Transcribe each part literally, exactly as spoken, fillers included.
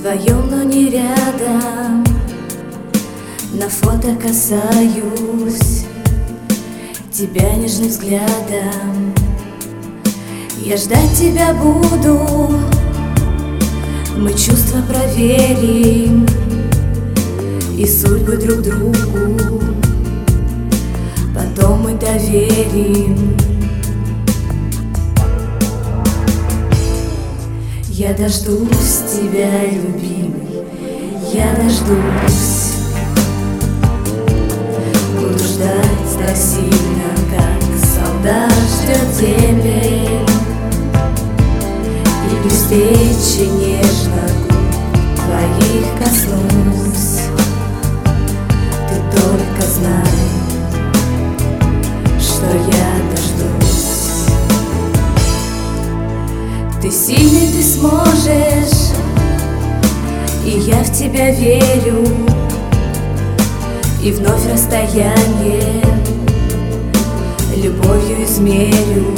Вдвоем, но не рядом, на фото касаюсь тебя нежным взглядом. Я ждать тебя буду, мы чувства проверим и судьбы друг другу потом мы доверим. Я дождусь тебя, любимый, я дождусь. Буду ждать так сильно, как солдат ждет дембель, и при встрече нежно губ твоих коснусь. Ты только знай, что я дождусь. Ты сильный, ты сможешь, и я в тебя верю. И вновь расстояние любовью измерю.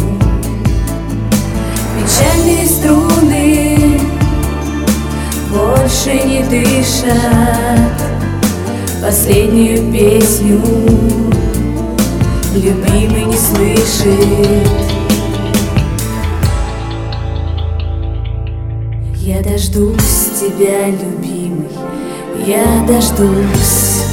Печальные струны больше не дышат последнюю песню любимый не слышит. Я дождусь тебя, любимый, я дождусь.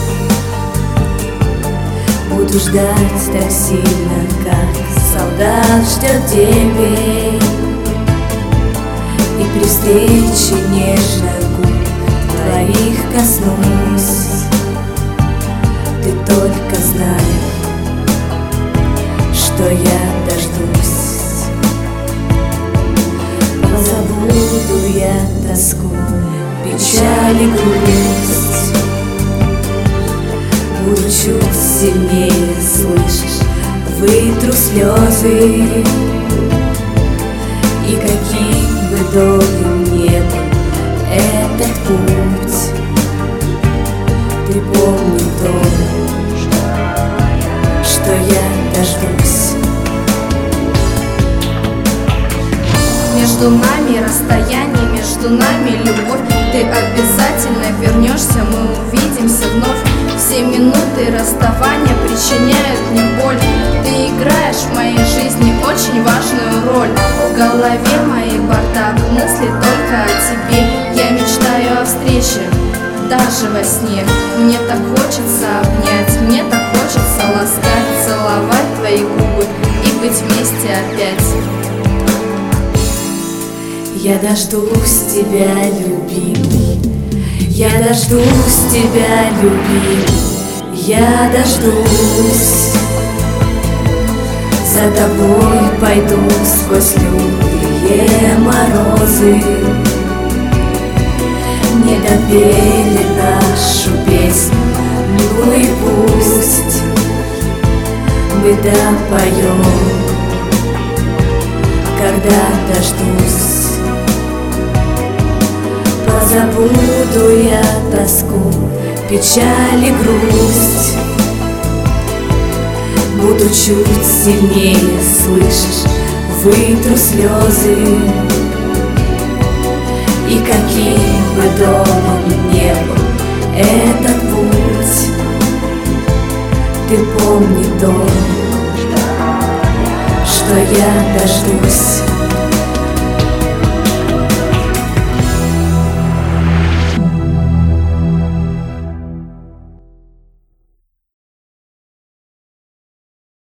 Буду ждать так сильно, как солдат ждет дембель, и при встрече нежно губ твоих коснусь. Ты только знай, что я дождусь. Позабуду я тоску, печаль и грусть. Буду чуть сильнее, слышишь, вытру слезы. И каким бы долгим не был этот путь, ты помни то, что я дождусь. Между нами расстояние, между нами любовь. Ты обязательно вернешься, мы увидимся вновь. Все минуты расставания причиняют мне боль. Ты играешь в моей жизни очень важную роль. В голове моей бардак, мысли только о тебе. Я мечтаю о встрече, даже во сне. Мне так хочется обнять, мне так хочется ласкать, целовать твои губы и быть вместе опять. Я дождусь тебя, любимый, я дождусь тебя, любимый, я дождусь. За тобой пойду сквозь лютые морозы. Не допели нашу песню, ну и пусть мы допоем, когда дождусь. Позабуду я тоску, печаль и грусть. Буду чуть сильнее, слышишь, вытру слезы. И каким бы долгим не был этот путь, ты помни то, что я дождусь.